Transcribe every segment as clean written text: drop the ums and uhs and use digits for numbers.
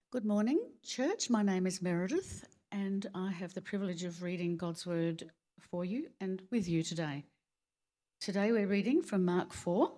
Good morning, church. My name is Meredith, and I have the privilege of reading God's Word for you and with you today. Today we're reading from Mark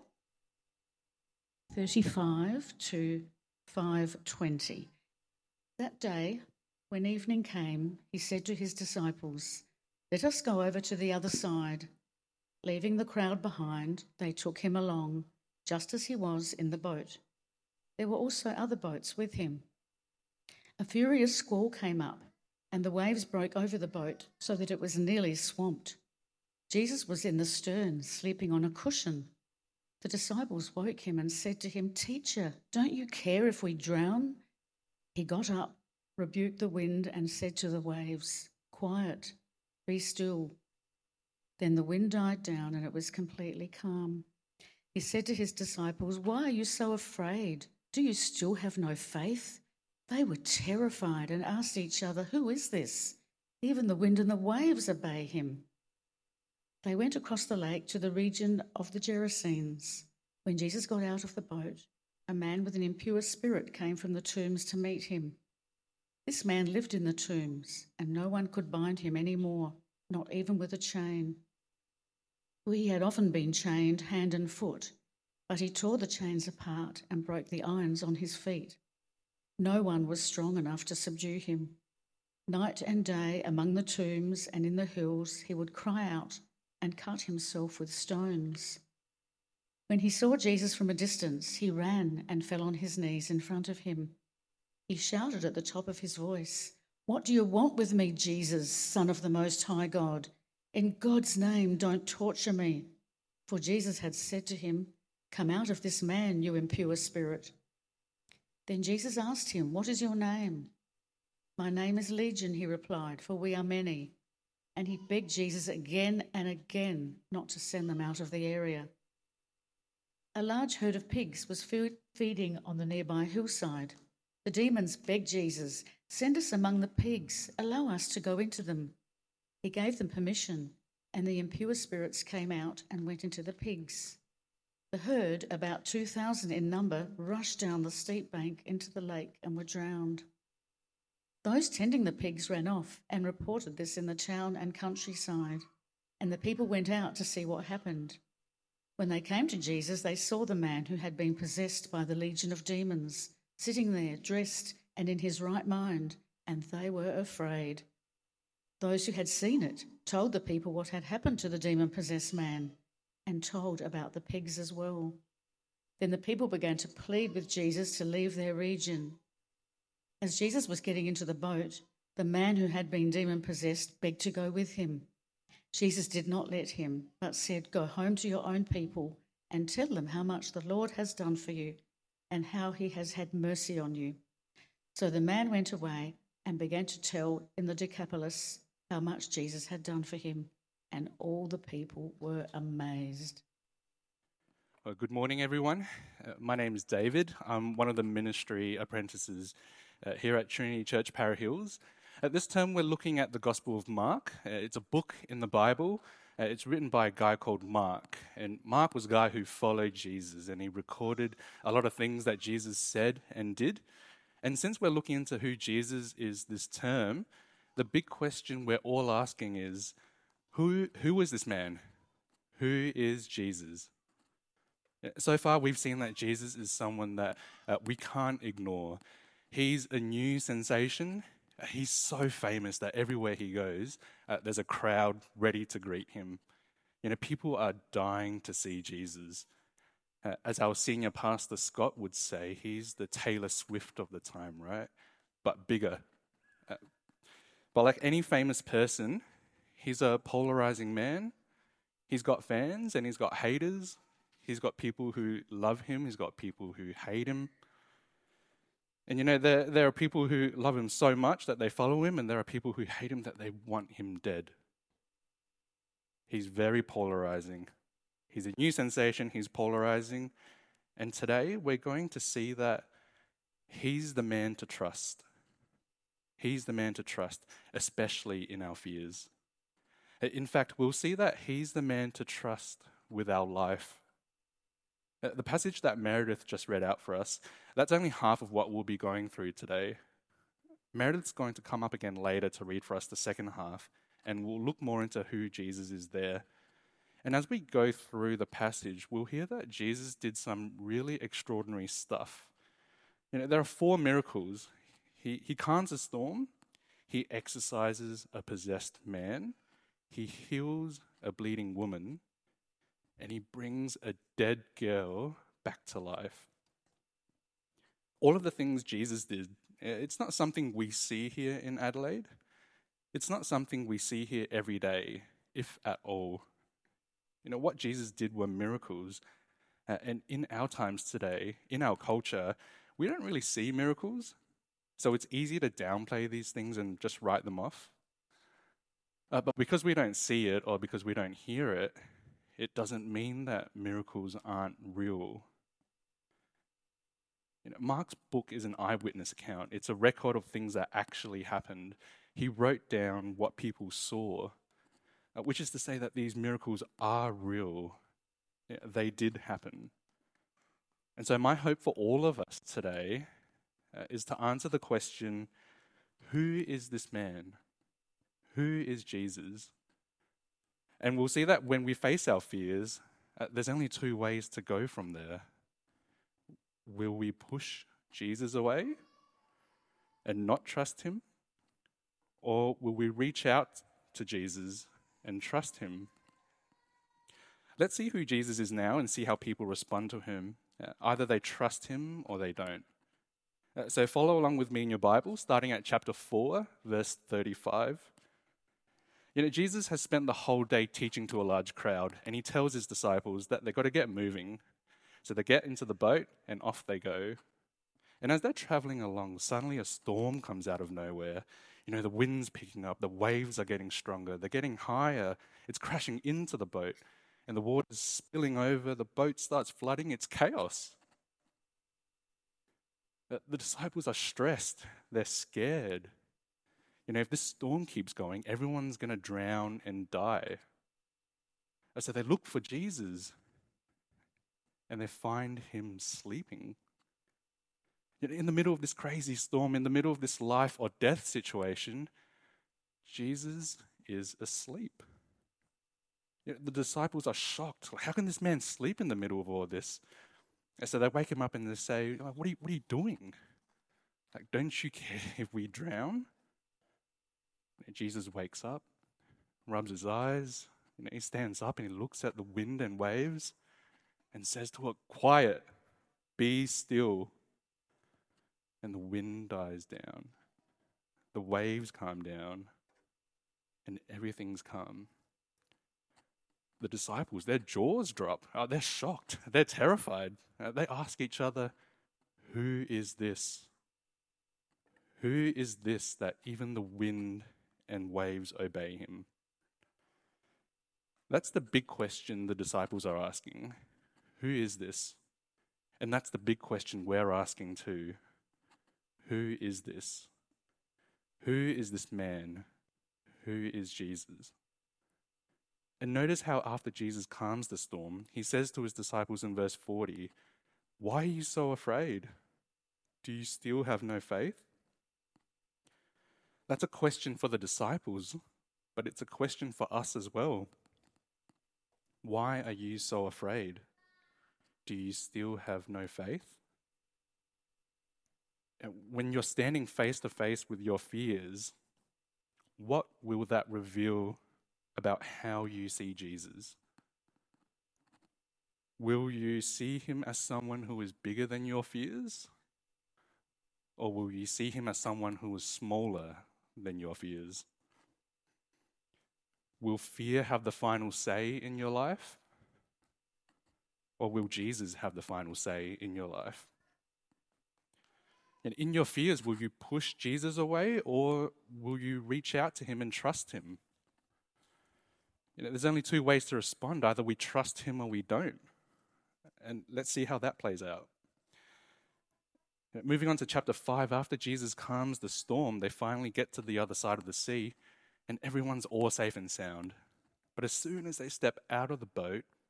4:35 to 5:20. That day, when evening came, he said to his disciples, "Let us go over to the other side." Leaving the crowd behind, they took him along, just as he was in the boat. There were also other boats with him. A furious squall came up, and the waves broke over the boat so that it was nearly swamped. Jesus was in the stern, sleeping on a cushion. The disciples woke him and said to him, "Teacher, don't you care if we drown?" He got up, rebuked the wind, and said to the waves, "Quiet, be still." Then the wind died down and it was completely calm. He said to his disciples, "Why are you so afraid? Do you still have no faith?" They were terrified and asked each other, "Who is this? Even the wind and the waves obey him." They went across the lake to the region of the Gerasenes. When Jesus got out of the boat, a man with an impure spirit came from the tombs to meet him. This man lived in the tombs, and no one could bind him any more, not even with a chain. He had often been chained hand and foot, but he tore the chains apart and broke the irons on his feet. No one was strong enough to subdue him. Night and day, among the tombs and in the hills, he would cry out and cut himself with stones. When he saw Jesus from a distance, he ran and fell on his knees in front of him. He shouted at the top of his voice, "What do you want with me, Jesus, Son of the Most High God? In God's name, don't torture me." For Jesus had said to him, "Come out of this man, you impure spirit." Then Jesus asked him, "What is your name?" "My name is Legion," he replied, "for we are many." And he begged Jesus again and again not to send them out of the area. A large herd of pigs was feeding on the nearby hillside. The demons begged Jesus, "Send us among the pigs, allow us to go into them." He gave them permission, and the impure spirits came out and went into the pigs. The herd, about 2,000 in number, rushed down the steep bank into the lake and were drowned. Those tending the pigs ran off and reported this in the town and countryside, and the people went out to see what happened. When they came to Jesus, they saw the man who had been possessed by the legion of demons, sitting there, dressed and in his right mind, and they were afraid. Those who had seen it told the people what had happened to the demon-possessed man, and told about the pigs as well. Then the people began to plead with Jesus to leave their region. As Jesus was getting into the boat, the man who had been demon-possessed begged to go with him. Jesus did not let him, but said, "Go home to your own people and tell them how much the Lord has done for you and how he has had mercy on you." So the man went away and began to tell in the Decapolis how much Jesus had done for him, and all the people were amazed. Well, good morning, everyone. My name is David. I'm one of the ministry apprentices here at Trinity Church Para Hills. At this term, we're looking at the Gospel of Mark. It's a book in the Bible. It's written by a guy called Mark. And Mark was a guy who followed Jesus, and he recorded a lot of things that Jesus said and did. And since we're looking into who Jesus is this term, the big question we're all asking is, who is this man? Who is Jesus? So far, we've seen that Jesus is someone that we can't ignore. He's a new sensation. He's so famous that everywhere he goes, there's a crowd ready to greet him. You know, people are dying to see Jesus. As our senior pastor Scott would say, he's the Taylor Swift of the time, right? But bigger. But like any famous person, he's a polarizing man. He's got fans and he's got haters. He's got people who love him. He's got people who hate him. And you know, there are people who love him so much that they follow him, and there are people who hate him that they want him dead. He's very polarizing. He's a new sensation. He's polarizing. And today we're going to see that he's the man to trust. He's the man to trust, especially in our fears. In fact, we'll see that he's the man to trust with our life. The passage that Meredith just read out for us, that's only half of what we'll be going through today. Meredith's going to come up again later to read for us the second half, and we'll look more into who Jesus is there. And as we go through the passage, we'll hear that Jesus did some really extraordinary stuff. There are 4 miracles. He calms a storm, he exorcises a possessed man, he heals a bleeding woman, and he brings a dead girl back to life. All of the things Jesus did, it's not something we see here in Adelaide. It's not something we see here every day, if at all. What Jesus did were miracles. And in our times today, in our culture, we don't really see miracles. So it's easy to downplay these things and just write them off. But because we don't see it or because we don't hear it, it doesn't mean that miracles aren't real. Mark's book is an eyewitness account. It's a record of things that actually happened. He wrote down what people saw, which is to say that these miracles are real. They did happen. And so my hope for all of us today is to answer the question, who is this man? Who is Jesus? And we'll see that when we face our fears, there's only 2 ways to go from there. Will we push Jesus away and not trust him? Or will we reach out to Jesus and trust him? Let's see who Jesus is now and see how people respond to him. Either they trust him or they don't. So follow along with me in your Bible, starting at chapter 4, verse 35. Jesus has spent the whole day teaching to a large crowd, and he tells his disciples that they've got to get moving. So they get into the boat, and off they go. And as they're traveling along, suddenly a storm comes out of nowhere. The wind's picking up, the waves are getting stronger, they're getting higher, it's crashing into the boat, and the water's spilling over, the boat starts flooding, it's chaos. The disciples are stressed, they're scared. If this storm keeps going, everyone's going to drown and die. So they look for Jesus, and they find him sleeping. In the middle of this crazy storm, in the middle of this life or death situation, Jesus is asleep. The disciples are shocked. How can this man sleep in the middle of all this? And so they wake him up and they say, what are you doing? Don't you care if we drown? And Jesus wakes up, rubs his eyes, he stands up and he looks at the wind and waves and says to it, quiet, be still. And the wind dies down, the waves calm down, and everything's calm. The disciples, their jaws drop. They're shocked. They're terrified. They ask each other, who is this? Who is this that even the wind and waves obey him? That's the big question the disciples are asking. Who is this? And that's the big question we're asking too. Who is this? Who is this man? Who is Jesus? And notice how after Jesus calms the storm, he says to his disciples in verse 40, why are you so afraid? Do you still have no faith? That's a question for the disciples, but it's a question for us as well. Why are you so afraid? Do you still have no faith? And when you're standing face to face with your fears, what will that reveal about how you see Jesus? Will you see him as someone who is bigger than your fears? Or will you see him as someone who is smaller than your fears? Will fear have the final say in your life? Or will Jesus have the final say in your life? And in your fears, will you push Jesus away, or will you reach out to him and trust him? There's only 2 ways to respond. Either we trust him or we don't. And let's see how that plays out. Moving on to chapter 5, after Jesus calms the storm, they finally get to the other side of the sea, and everyone's all safe and sound. But as soon as they step out of the boat,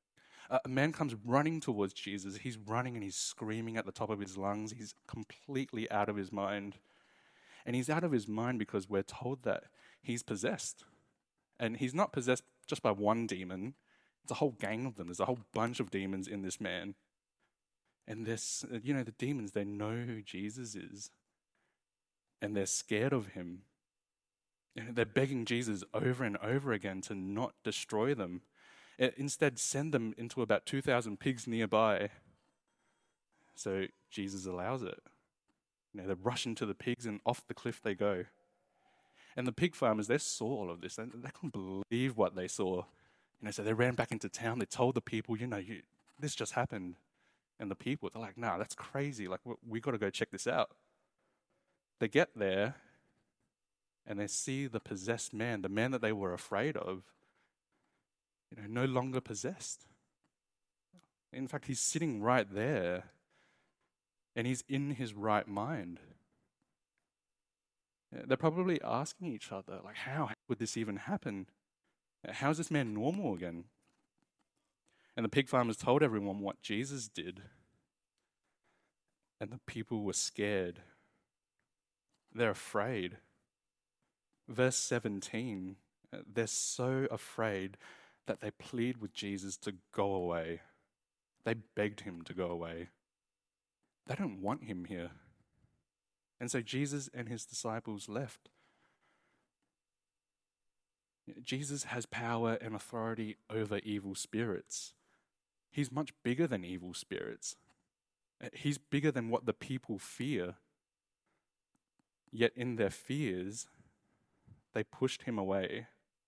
A man comes running towards Jesus. He's running and he's screaming at the top of his lungs. He's completely out of his mind. And he's out of his mind because we're told that he's possessed. And he's not possessed just by one demon. It's a whole gang of them. There's a whole bunch of demons in this man. And this, the demons, they know who Jesus is. And they're scared of him. And they're begging Jesus over and over again to not destroy them. Instead, send them into about 2,000 pigs nearby. So Jesus allows it. They rush into the pigs and off the cliff they go. And the pig farmers, they saw all of this. They couldn't believe what they saw. So they ran back into town. They told the people, this just happened. And the people, they're like, nah, that's crazy. Like, we got to go check this out. They get there and they see the possessed man, the man that they were afraid of, no longer possessed. In fact, he's sitting right there and he's in his right mind. They're probably asking each other, like, how would this even happen? How is this man normal again? And the pig farmers told everyone what Jesus did. And the people were scared. They're afraid. Verse 17, they're so afraid that they plead with Jesus to go away. They begged him to go away. They don't want him here. And so Jesus and his disciples left. Jesus has power and authority over evil spirits. He's much bigger than evil spirits. He's bigger than what the people fear. Yet in their fears, they pushed him away.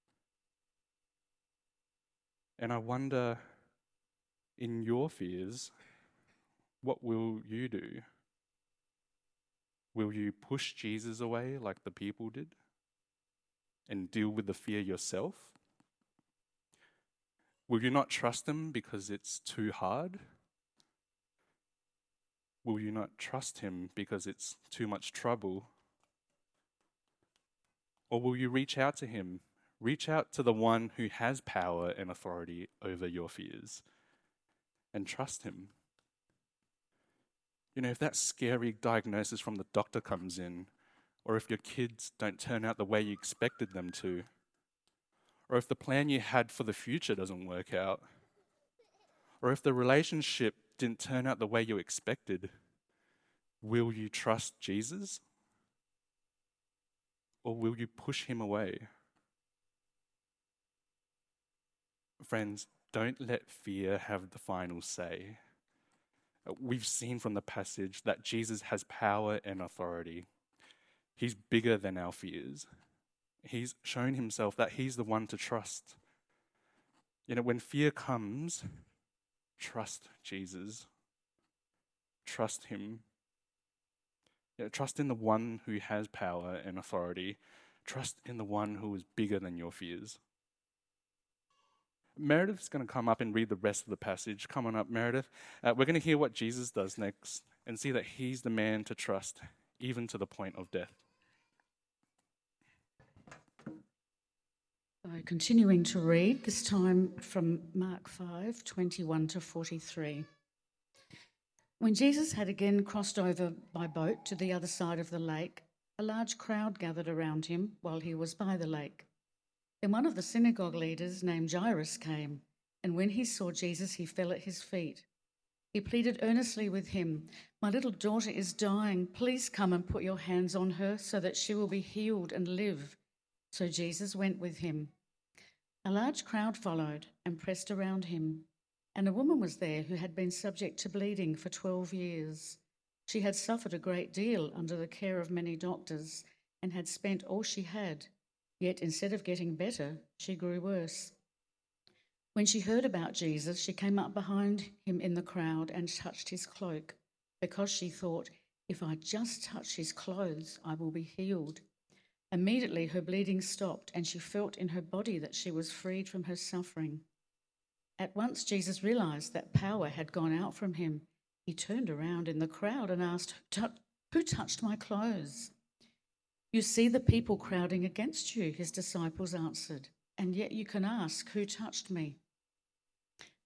And I wonder, in your fears, what will you do? Will you push Jesus away like the people did and deal with the fear yourself? Will you not trust him because it's too hard? Will you not trust him because it's too much trouble? Or will you reach out to him? Reach out to the one who has power and authority over your fears and trust him. If that scary diagnosis from the doctor comes in, or if your kids don't turn out the way you expected them to, or if the plan you had for the future doesn't work out, or if the relationship didn't turn out the way you expected, will you trust Jesus? Or will you push him away? Friends, don't let fear have the final say. We've seen from the passage that Jesus has power and authority. He's bigger than our fears. He's shown himself that he's the one to trust. When fear comes, trust Jesus. Trust him. Trust in the one who has power and authority. Trust in the one who is bigger than your fears. Meredith's going to come up and read the rest of the passage. Come on up, Meredith. We're going to hear what Jesus does next and see that he's the man to trust, even to the point of death. Continuing to read, this time from Mark 5, 21 to 43. When Jesus had again crossed over by boat to the other side of the lake, a large crowd gathered around him while he was by the lake. Then one of the synagogue leaders named Jairus came, and when he saw Jesus, he fell at his feet. He pleaded earnestly with him, "My little daughter is dying. Please come and put your hands on her so that she will be healed and live." So Jesus went with him. A large crowd followed and pressed around him, and a woman was there who had been subject to bleeding for 12 years. She had suffered a great deal under the care of many doctors and had spent all she had. Yet instead of getting better, she grew worse. When she heard about Jesus, she came up behind him in the crowd and touched his cloak, because she thought, "If I just touch his clothes, I will be healed." Immediately her bleeding stopped, and she felt in her body that she was freed from her suffering. At once Jesus realized that power had gone out from him. He turned around in the crowd and asked, "Who touched my clothes?" "You see the people crowding against you," his disciples answered, "and yet you can ask, 'Who touched me?'"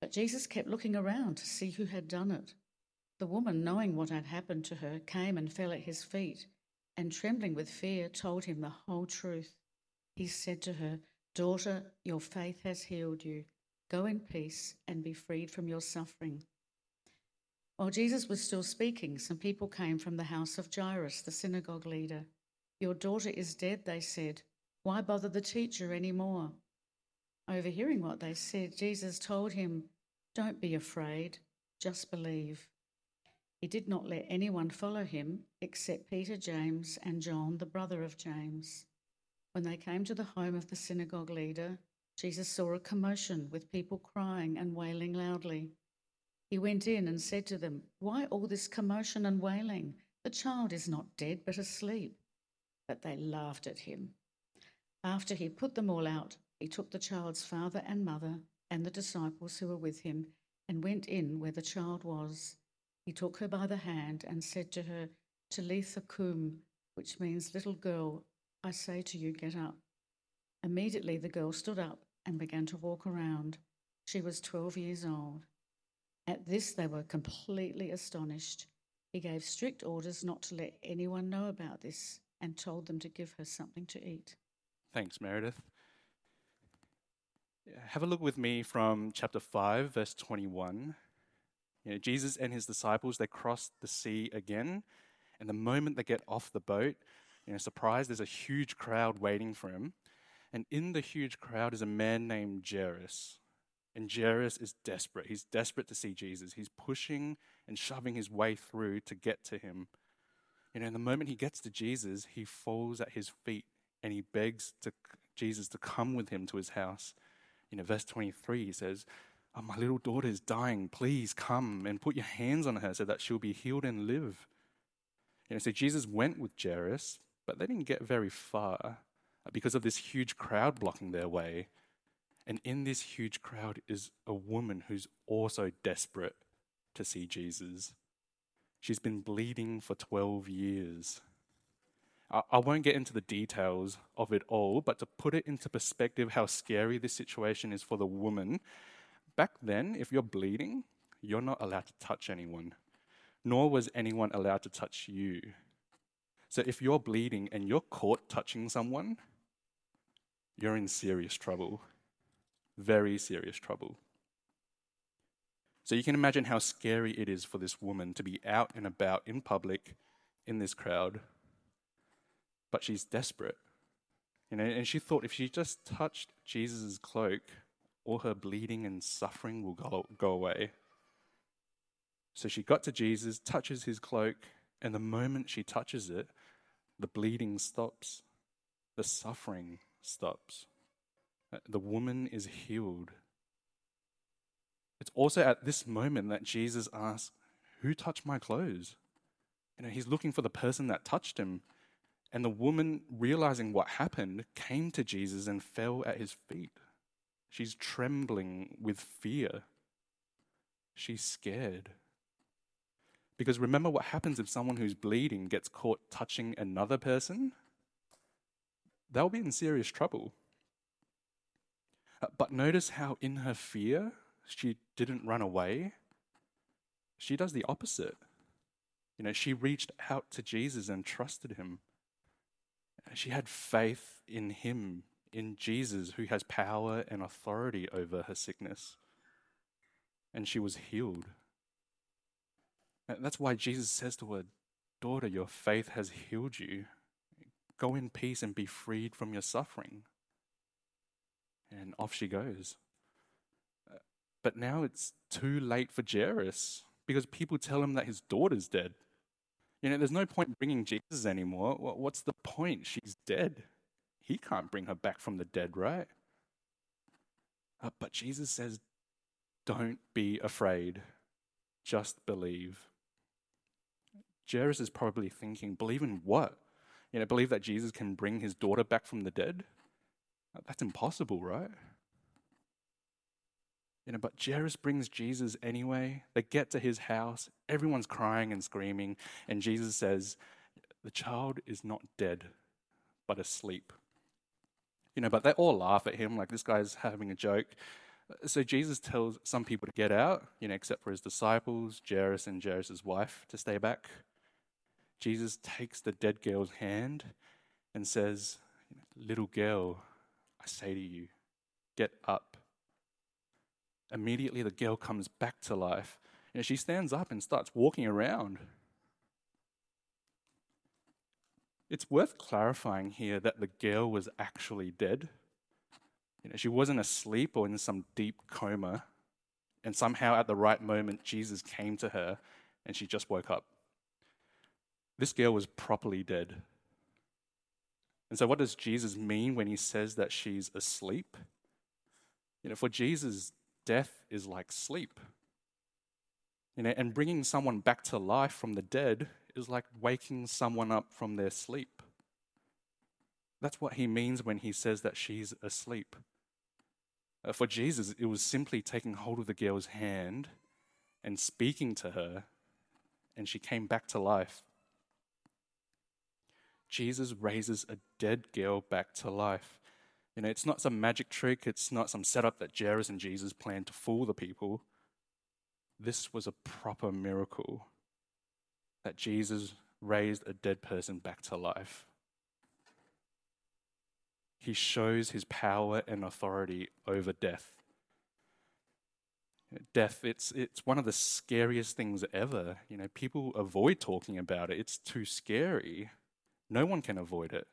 But Jesus kept looking around to see who had done it. The woman, knowing what had happened to her, came and fell at his feet, and trembling with fear, told him the whole truth. He said to her, "Daughter, your faith has healed you. Go in peace and be freed from your suffering." While Jesus was still speaking, some people came from the house of Jairus, the synagogue leader. "Your daughter is dead," they said. "Why bother the teacher any more?" Overhearing what they said, Jesus told him, "Don't be afraid, just believe." He did not let anyone follow him except Peter, James, and John, the brother of James. When they came to the home of the synagogue leader, Jesus saw a commotion with people crying and wailing loudly. He went in and said to them, "Why all this commotion and wailing? The child is not dead, but asleep." But they laughed at him. After he put them all out, he took the child's father and mother and the disciples who were with him and went in where the child was. He took her by the hand and said to her, "Talitha cum," which means, "Little girl, I say to you, get up." Immediately the girl stood up and began to walk around. She was 12 years old. At this they were completely astonished. He gave strict orders not to let anyone know about this and told them to give her something to eat. Thanks, Meredith. Have a look with me from chapter 5, verse 21. Jesus and his disciples, they crossed the sea again, and the moment they get off the boat, surprised, there's a huge crowd waiting for him. And in the huge crowd is a man named Jairus. And Jairus is desperate. He's desperate to see Jesus. He's pushing and shoving his way through to get to him. And the moment he gets to Jesus, he falls at his feet and he begs Jesus to come with him to his house. Verse 23, he says, "Oh, my little daughter is dying. Please come and put your hands on her so that she'll be healed and live." So Jesus went with Jairus, but they didn't get very far because of this huge crowd blocking their way. And in this huge crowd is a woman who's also desperate to see Jesus. She's been bleeding for 12 years. I won't get into the details of it all, but to put it into perspective how scary this situation is for the woman, back then, if you're bleeding, you're not allowed to touch anyone, nor was anyone allowed to touch you. So if you're bleeding and you're caught touching someone, you're in serious trouble, very serious trouble. So you can imagine how scary it is for this woman to be out and about in public in this crowd. But she's desperate, and she thought if she just touched Jesus' cloak, all her bleeding and suffering will go away. So she got to Jesus, touches his cloak, and the moment she touches it, the bleeding stops, the suffering stops. The woman is healed. It's also at this moment that Jesus asks, "Who touched my clothes?" He's looking for the person that touched him. And the woman, realizing what happened, came to Jesus and fell at his feet. She's trembling with fear. She's scared. Because remember what happens if someone who's bleeding gets caught touching another person? They'll be in serious trouble. But notice how in her fear, she didn't run away. She does the opposite. She reached out to Jesus and trusted him. She had faith in him, in Jesus, who has power and authority over her sickness. And she was healed. That's why Jesus says to her, "Daughter, your faith has healed you. Go in peace and be freed from your suffering." And off she goes. But now it's too late for Jairus because people tell him that his daughter's dead. There's no point bringing Jesus anymore. What's the point? She's dead. He can't bring her back from the dead, right? But Jesus says, "Don't be afraid. Just believe." Jairus is probably thinking, believe in what? Believe that Jesus can bring his daughter back from the dead? That's impossible, right? But Jairus brings Jesus anyway. They get to his house. Everyone's crying and screaming. And Jesus says, "The child is not dead, but asleep." But they all laugh at him like this guy's having a joke. So Jesus tells some people to get out, except for his disciples, Jairus and Jairus' wife, to stay back. Jesus takes the dead girl's hand and says, "Little girl, I say to you, get up." Immediately the girl comes back to life. She stands up and starts walking around. It's worth clarifying here that the girl was actually dead. She wasn't asleep or in some deep coma, and somehow at the right moment Jesus came to her and she just woke up. This girl was properly dead. And so what does Jesus mean when he says that she's asleep? For Jesus, death is like sleep. And bringing someone back to life from the dead is like waking someone up from their sleep. That's what he means when he says that she's asleep. For Jesus, it was simply taking hold of the girl's hand and speaking to her, and she came back to life. Jesus raises a dead girl back to life. It's not some magic trick. It's not some setup that Jairus and Jesus planned to fool the people. This was a proper miracle that Jesus raised a dead person back to life. He shows his power and authority over death. Death, it's one of the scariest things ever. People avoid talking about it. It's too scary. No one can avoid it.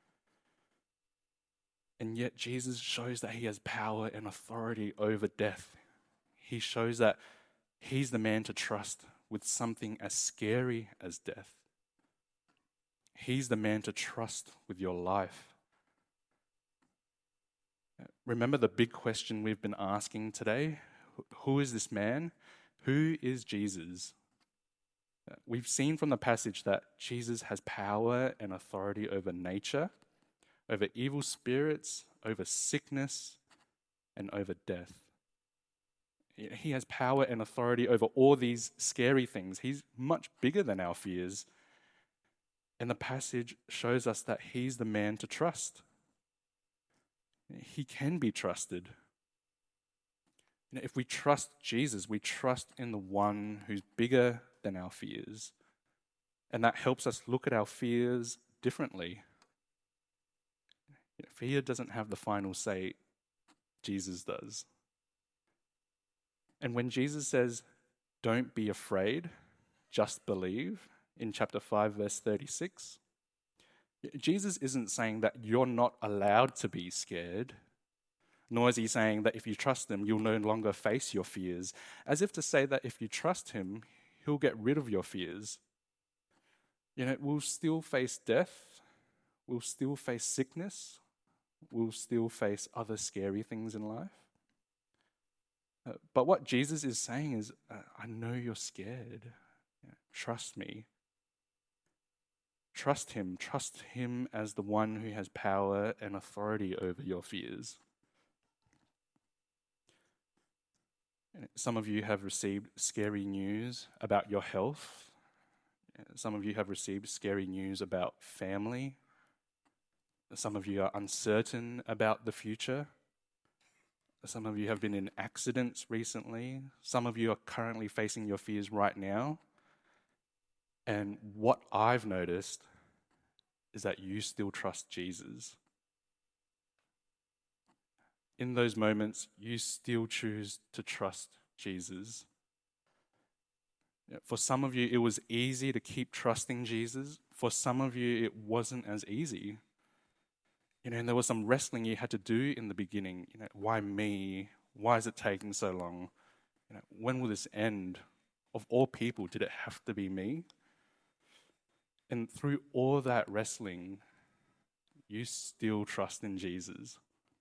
And yet Jesus shows that he has power and authority over death. He shows that he's the man to trust with something as scary as death. He's the man to trust with your life. Remember the big question we've been asking today? Who is this man? Who is Jesus? We've seen from the passage that Jesus has power and authority over nature, over evil spirits, over sickness, and over death. He has power and authority over all these scary things. He's much bigger than our fears. And the passage shows us that he's the man to trust. He can be trusted. If we trust Jesus, we trust in the one who's bigger than our fears. And that helps us look at our fears differently. Fear doesn't have the final say, Jesus does. And when Jesus says, "Don't be afraid, just believe," in chapter 5, verse 36, Jesus isn't saying that you're not allowed to be scared, nor is he saying that if you trust him, you'll no longer face your fears, as if to say that if you trust him, he'll get rid of your fears. We'll still face death, we'll still face sickness, we'll still face other scary things in life. But what Jesus is saying is, I know you're scared. Trust me. Trust him as the one who has power and authority over your fears. Some of you have received scary news about your health. Some of you have received scary news about family. Some of you are uncertain about the future. Some of you have been in accidents recently. Some of you are currently facing your fears right now. And what I've noticed is that you still trust Jesus. In those moments, you still choose to trust Jesus. For some of you, it was easy to keep trusting Jesus. For some of you, it wasn't as easy. And there was some wrestling you had to do in the beginning. Why me? Why is it taking so long? When will this end? Of all people, did it have to be me? And through all that wrestling, you still trust in Jesus.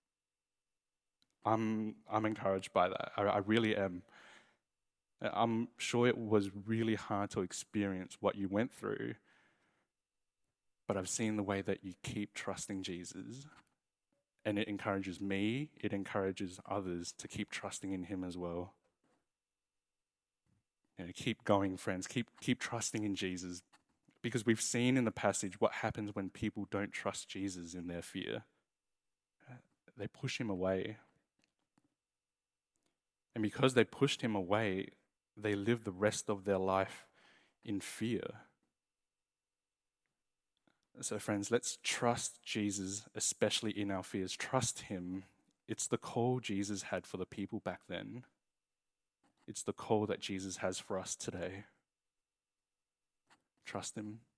I'm encouraged by that. I really am. I'm sure it was really hard to experience what you went through, but I've seen the way that you keep trusting Jesus, and it encourages me, it encourages others to keep trusting in him as well. Keep going, friends. Keep trusting in Jesus, because we've seen in the passage what happens when people don't trust Jesus in their fear. They push him away. And because they pushed him away, they lived the rest of their life in fear. So, friends, let's trust Jesus, especially in our fears. Trust him. It's the call Jesus had for the people back then. It's the call that Jesus has for us today. Trust him.